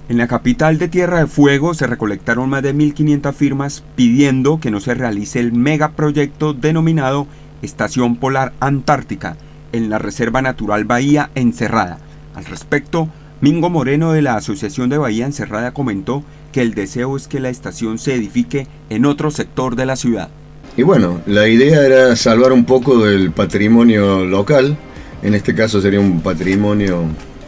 En la capital de Tierra de Fuego se recolectaron más de 1.500 firmas pidiendo que no se realice el megaproyecto denominado Estación Polar Antártica en la Reserva Natural Bahía Encerrada. Al respecto, Mingo Moreno de la Asociación de Bahía Encerrada comentó que el deseo es que la estación se edifique en otro sector de la ciudad. Y bueno, la idea era salvar un poco del patrimonio local, en este caso sería un patrimonio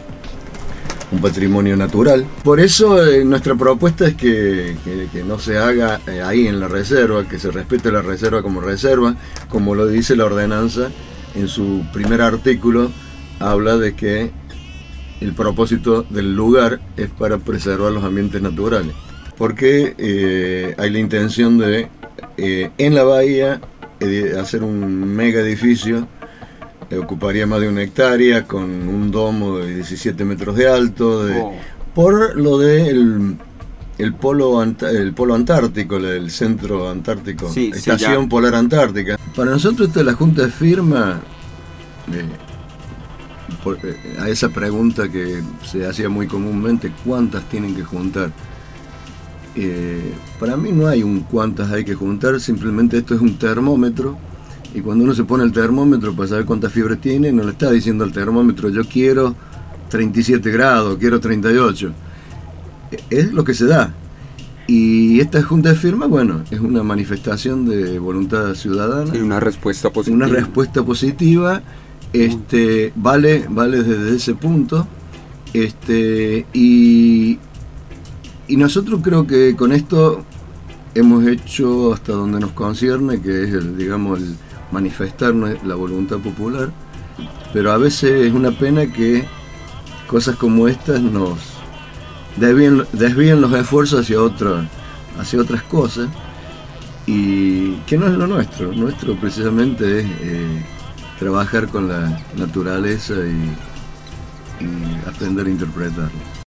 natural. Por eso nuestra propuesta es que no se haga ahí en la reserva, que se respete la reserva, como lo dice la ordenanza en su primer artículo, habla de que el propósito del lugar es para preservar los ambientes naturales, porque hay la intención de en la bahía hacer un mega edificio. Ocuparía más de 1 hectárea con un domo de 17 metros de alto, por lo de el polo antártico, el centro antártico, Estación Polar Antártica. Para nosotros esto de la junta de firma, a esa pregunta que se hacía muy comúnmente, ¿cuántas tienen que juntar? Para mí no hay un cuántas hay que juntar, simplemente esto es un termómetro. Y cuando uno se pone el termómetro para saber cuántas fiebres tiene, no le está diciendo al termómetro, yo quiero 37 grados, quiero 38. Es lo que se da. Y esta junta de firma, bueno, es una manifestación de voluntad ciudadana. Y una respuesta positiva. Una respuesta positiva, vale desde ese punto. Y nosotros creo que con esto hemos hecho hasta donde nos concierne, que es el manifestar la voluntad popular, pero a veces es una pena que cosas como estas nos desvíen los esfuerzos hacia otras cosas, y que no es lo nuestro. Nuestro precisamente es trabajar con la naturaleza y aprender a interpretarla.